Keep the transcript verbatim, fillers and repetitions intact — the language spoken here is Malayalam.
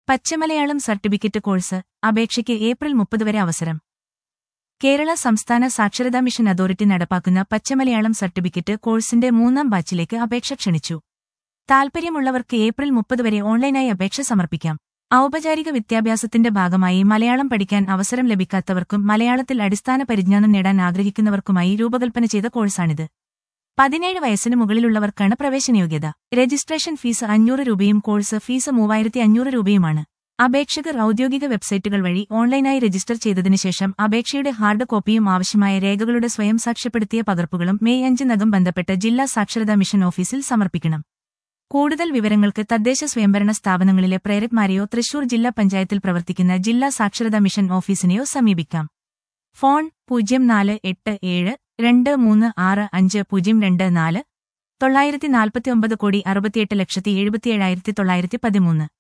പച്ചമലയാളം സർട്ടിഫിക്കറ്റ് കോഴ്സ് അപേക്ഷയ്ക്ക് ഏപ്രിൽ മുപ്പത് വരെ അവസരം. കേരള സംസ്ഥാന സാക്ഷരതാ മിഷൻ അതോറിറ്റി നടപ്പാക്കുന്ന പച്ചമലയാളം സർട്ടിഫിക്കറ്റ് കോഴ്സിന്റെ മൂന്നാം ബാച്ചിലേക്ക് അപേക്ഷ ക്ഷണിച്ചു. താൽപര്യമുള്ളവർക്ക് ഏപ്രിൽ മുപ്പത് വരെ ഓൺലൈനായി അപേക്ഷ സമർപ്പിക്കാം. ഔപചാരിക വിദ്യാഭ്യാസത്തിന്റെ ഭാഗമായി മലയാളം പഠിക്കാൻ അവസരം ലഭിക്കാത്തവർക്കും മലയാളത്തിൽ അടിസ്ഥാന പരിജ്ഞാനം നേടാൻ ആഗ്രഹിക്കുന്നവർക്കുമായി രൂപകൽപ്പന ചെയ്ത കോഴ്സാണിത്. പതിനേഴ് വയസ്സിന് മുകളിലുള്ളവർക്കാണ് പ്രവേശനയോഗ്യത. രജിസ്ട്രേഷൻ ഫീസ് അഞ്ഞൂറ് രൂപയും കോഴ്സ് ഫീസ് മൂവായിരത്തി അഞ്ഞൂറ് രൂപയുമാണ്. അപേക്ഷകർ ഔദ്യോഗിക വെബ്സൈറ്റുകൾ വഴി ഓൺലൈനായി രജിസ്റ്റർ ചെയ്തതിനു ശേഷം അപേക്ഷയുടെ ഹാർഡ് കോപ്പിയും ആവശ്യമായ രേഖകളുടെ സ്വയം സാക്ഷ്യപ്പെടുത്തിയ പകർപ്പുകളും മെയ് അഞ്ചിനകം ബന്ധപ്പെട്ട ജില്ലാ സാക്ഷരതാ മിഷൻ ഓഫീസിൽ സമർപ്പിക്കണം. കൂടുതൽ വിവരങ്ങൾക്ക് തദ്ദേശ സ്വയംഭരണ സ്ഥാപനങ്ങളിലെ പ്രേരക്മാരെയോ തൃശൂർ ജില്ലാ പഞ്ചായത്തിൽ പ്രവർത്തിക്കുന്ന ജില്ലാ സാക്ഷരതാ മിഷൻ ഓഫീസിനെയോ സമീപിക്കാം. ഫോൺ പൂജ്യം നാല് എട്ട് ഏഴ് രണ്ട് മൂന്ന് ആറ് അഞ്ച് പൂജ്യം രണ്ട് നാല് തൊള്ളായിരത്തി നാൽപ്പത്തിയൊമ്പത് കോടി അറുപത്തിയെട്ട് ലക്ഷത്തി എഴുപത്തിയേഴായിരത്തി തൊള്ളായിരത്തി പതിമൂന്ന്.